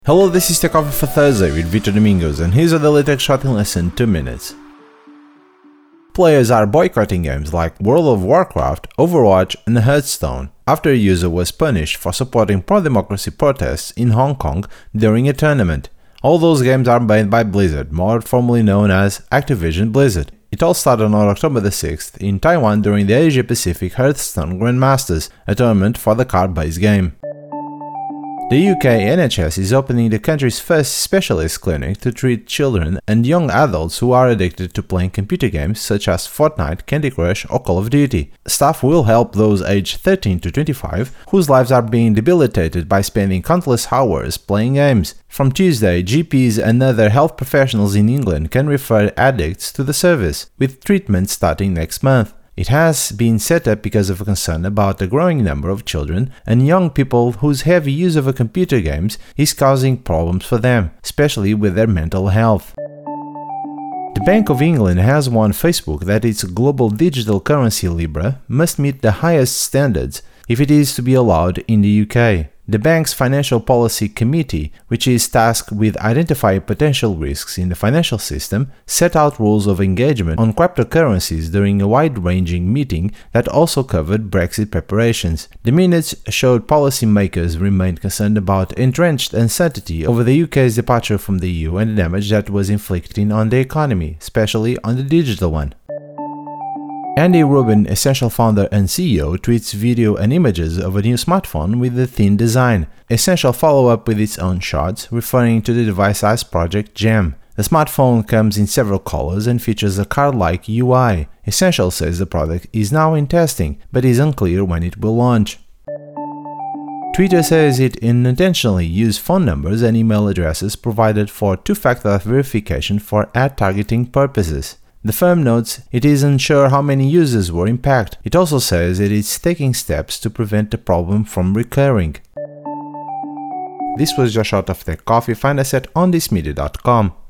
Hello, this is Tech Coffee for Thursday with Vitor Domingos, and here's the latest shot in less than 2 minutes. Players are boycotting games like World of Warcraft, Overwatch, and Hearthstone after a user was punished for supporting pro-democracy protests in Hong Kong during a tournament. All those games are made by Blizzard, more formally known as Activision Blizzard. It all started on October the 6th in Taiwan during the Asia-Pacific Hearthstone Grandmasters, a tournament for the card-based game. The UK NHS is opening the country's first specialist clinic to treat children and young adults who are addicted to playing computer games such as Fortnite, Candy Crush or Call of Duty. Staff will help those aged 13 to 25 whose lives are being debilitated by spending countless hours playing games. From Tuesday, GPs and other health professionals in England can refer addicts to the service, with treatment starting next month. It has been set up because of a concern about the growing number of children and young people whose heavy use of computer games is causing problems for them, especially with their mental health. The Bank of England has warned Facebook that its global digital currency Libra must meet the highest standards if it is to be allowed in the UK. The bank's Financial Policy Committee, which is tasked with identifying potential risks in the financial system, set out rules of engagement on cryptocurrencies during a wide-ranging meeting that also covered Brexit preparations. The minutes showed policymakers remained concerned about entrenched uncertainty over the UK's departure from the EU and the damage that was inflicting on the economy, especially on the digital one. Andy Rubin, Essential founder and CEO, tweets video and images of a new smartphone with a thin design. Essential follow up with its own shots, referring to the device as Project Gem. The smartphone comes in several colors and features a card-like UI. Essential says the product is now in testing, but is unclear when it will launch. Twitter says it unintentionally used phone numbers and email addresses provided for two-factor verification for ad targeting purposes. The firm notes it is unsure how many users were impacted. It also says it is taking steps to prevent the problem from recurring. This was Josh out of Tech Coffee. Find us at onthismedia.com.